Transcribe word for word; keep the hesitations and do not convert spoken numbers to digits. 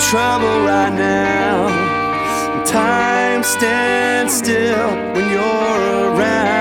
trouble right now. Time stands still when you're around.